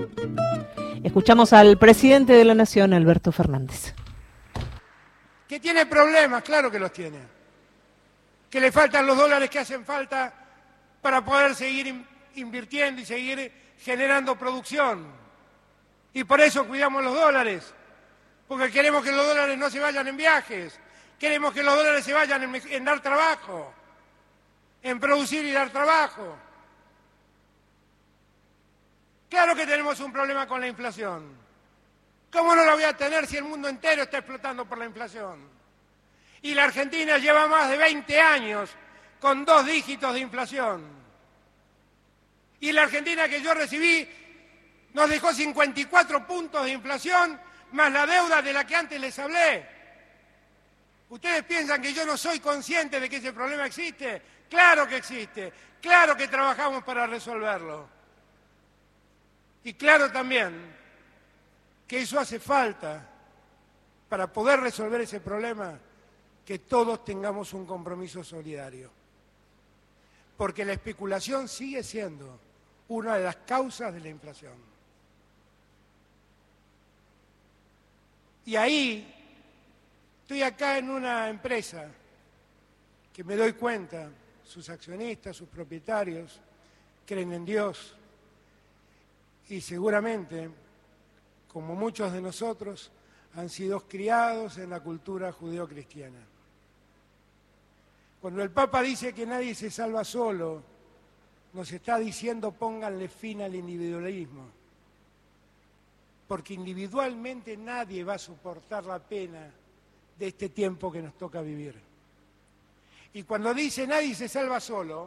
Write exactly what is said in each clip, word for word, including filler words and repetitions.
Escuchamos al presidente de la Nación, Alberto Fernández. ¿Que tiene problemas? Claro que los tiene. ¿Que le faltan los dólares que hacen falta para poder seguir invirtiendo y seguir generando producción? Y por eso cuidamos los dólares, porque queremos que los dólares no se vayan en viajes, queremos que los dólares se vayan en, en dar trabajo, en producir y dar trabajo. Claro que tenemos un problema con la inflación. ¿Cómo no lo voy a tener si el mundo entero está explotando por la inflación? Y la Argentina lleva más de veinte años con dos dígitos de inflación. Y la Argentina que yo recibí nos dejó cincuenta y cuatro puntos de inflación más la deuda de la que antes les hablé. ¿Ustedes piensan que yo no soy consciente de que ese problema existe? Claro que existe, claro que trabajamos para resolverlo. Y claro también que eso hace falta para poder resolver ese problema, que todos tengamos un compromiso solidario. Porque la especulación sigue siendo una de las causas de la inflación. Y ahí estoy acá en una empresa que me doy cuenta, sus accionistas, sus propietarios, creen en Dios y seguramente, como muchos de nosotros, han sido criados en la cultura judeocristiana. Cuando el Papa dice que nadie se salva solo, nos está diciendo pónganle fin al individualismo, porque individualmente nadie va a soportar la pena de este tiempo que nos toca vivir. Y cuando dice nadie se salva solo,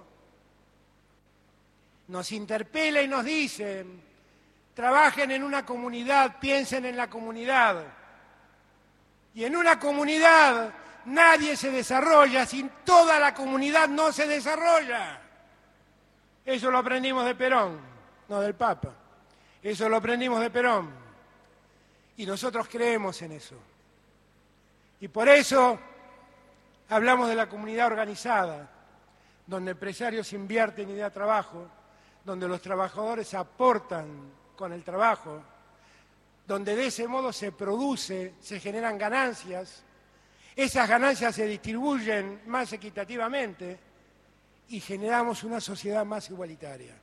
nos interpela y nos dice, trabajen en una comunidad, piensen en la comunidad. Y en una comunidad nadie se desarrolla, sin toda la comunidad no se desarrolla. Eso lo aprendimos de Perón, no del Papa. Eso lo aprendimos de Perón. Y nosotros creemos en eso. Y por eso hablamos de la comunidad organizada, donde empresarios invierten y dan trabajo, donde los trabajadores aportan con el trabajo, donde de ese modo se produce, se generan ganancias, esas ganancias se distribuyen más equitativamente y generamos una sociedad más igualitaria.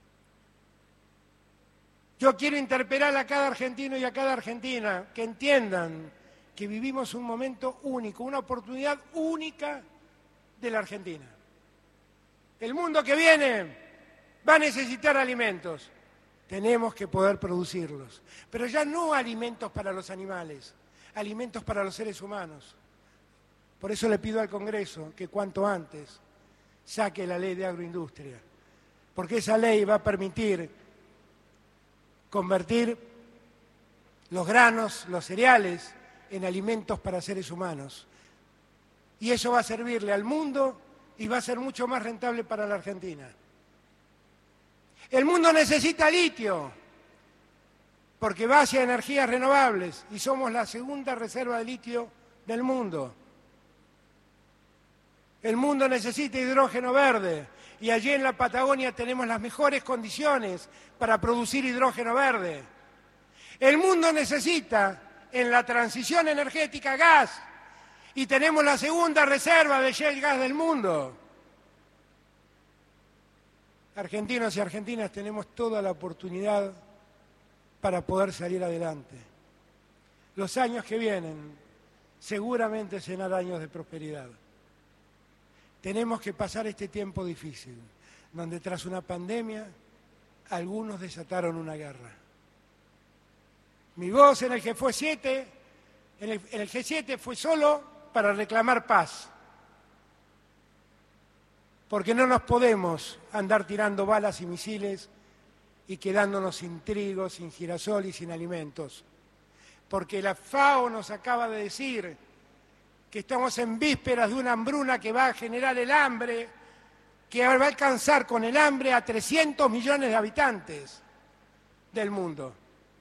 Yo quiero interpelar a cada argentino y a cada argentina que entiendan que vivimos un momento único, una oportunidad única de la Argentina. El mundo que viene va a necesitar alimentos. Tenemos que poder producirlos, pero ya no alimentos para los animales, alimentos para los seres humanos. Por eso le pido al Congreso que cuanto antes saque la ley de agroindustria, porque esa ley va a permitir convertir los granos, los cereales, en alimentos para seres humanos. Y eso va a servirle al mundo y va a ser mucho más rentable para la Argentina. El mundo necesita litio, porque va hacia energías renovables y somos la segunda reserva de litio del mundo. El mundo necesita hidrógeno verde y allí en la Patagonia tenemos las mejores condiciones para producir hidrógeno verde. El mundo necesita en la transición energética gas y tenemos la segunda reserva de shale gas del mundo. Argentinos y argentinas tenemos toda la oportunidad para poder salir adelante. Los años que vienen seguramente serán años de prosperidad. Tenemos que pasar este tiempo difícil, donde tras una pandemia algunos desataron una guerra. Mi voz en el G siete, en el, en el G siete fue solo para reclamar paz. Porque no nos podemos andar tirando balas y misiles y quedándonos sin trigo, sin girasol y sin alimentos. Porque la FAO nos acaba de decir que estamos en vísperas de una hambruna que va a generar el hambre, que va a alcanzar con el hambre a trescientos millones de habitantes del mundo.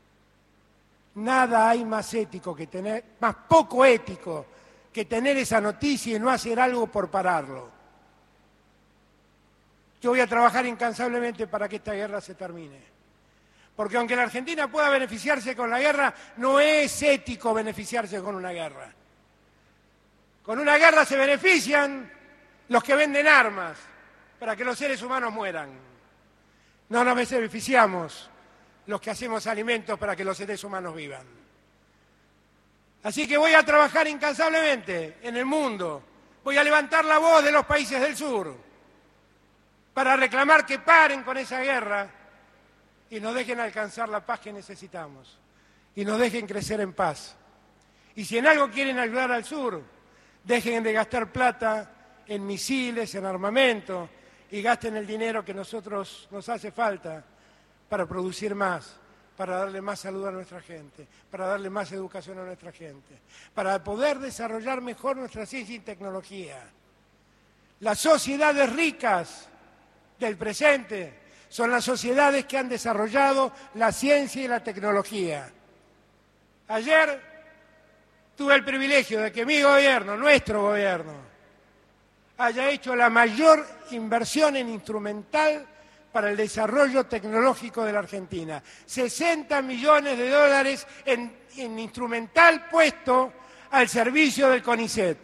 Nada hay más ético que tener, más poco ético que tener esa noticia y no hacer algo por pararlo. Yo voy a trabajar incansablemente para que esta guerra se termine, Porque aunque la Argentina pueda beneficiarse con la guerra, no es ético beneficiarse con una guerra. Con una guerra se benefician los que venden armas para que los seres humanos mueran. No nos beneficiamos los que hacemos alimentos para que los seres humanos vivan. Así que voy a trabajar incansablemente en el mundo. Voy a levantar la voz de los países del sur para reclamar que paren con esa guerra y nos dejen alcanzar la paz que necesitamos y nos dejen crecer en paz. Y si en algo quieren ayudar al sur, dejen de gastar plata en misiles, en armamento, y gasten el dinero que nosotros nos hace falta para producir más, para darle más salud a nuestra gente, para darle más educación a nuestra gente, para poder desarrollar mejor nuestra ciencia y tecnología. Las sociedades ricas del presente son las sociedades que han desarrollado la ciencia y la tecnología. Ayer tuve el privilegio de que mi gobierno, nuestro gobierno, haya hecho la mayor inversión en instrumental para el desarrollo tecnológico de la Argentina. sesenta millones de dólares en, en instrumental puesto al servicio del CONICET.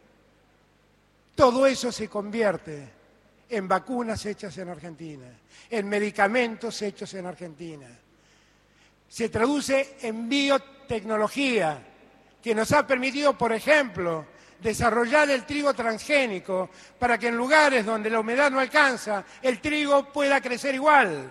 Todo eso se convierte en vacunas hechas en Argentina, en medicamentos hechos en Argentina. Se traduce en biotecnología, que nos ha permitido, por ejemplo, desarrollar el trigo transgénico para que en lugares donde la humedad no alcanza, el trigo pueda crecer igual.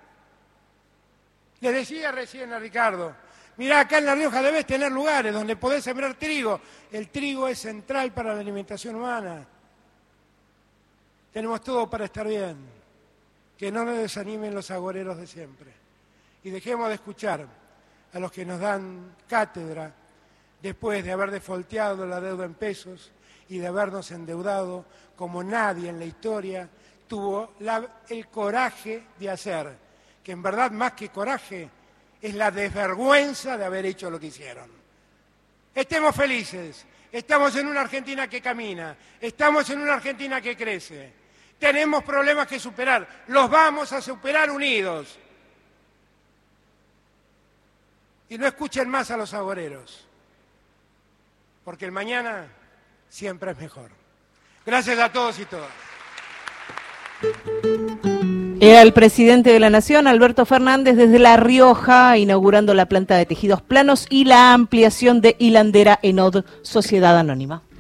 Le decía recién a Ricardo, mirá, acá en La Rioja debes tener lugares donde podés sembrar trigo. El trigo es central para la alimentación humana. Tenemos todo para estar bien. Que no nos desanimen los agoreros de siempre. Y dejemos de escuchar a los que nos dan cátedra después de haber defolteado la deuda en pesos y de habernos endeudado como nadie en la historia tuvo la, el coraje de hacer, que en verdad más que coraje es la desvergüenza de haber hecho lo que hicieron. Estemos felices, estamos en una Argentina que camina, estamos en una Argentina que crece, tenemos problemas que superar, los vamos a superar unidos. Y no escuchen más a los agoreros, porque el mañana siempre es mejor. Gracias a todos y todas. Era el presidente de la Nación, Alberto Fernández, desde La Rioja, inaugurando la planta de tejidos planos y la ampliación de Hilandera Enod, Sociedad Anónima.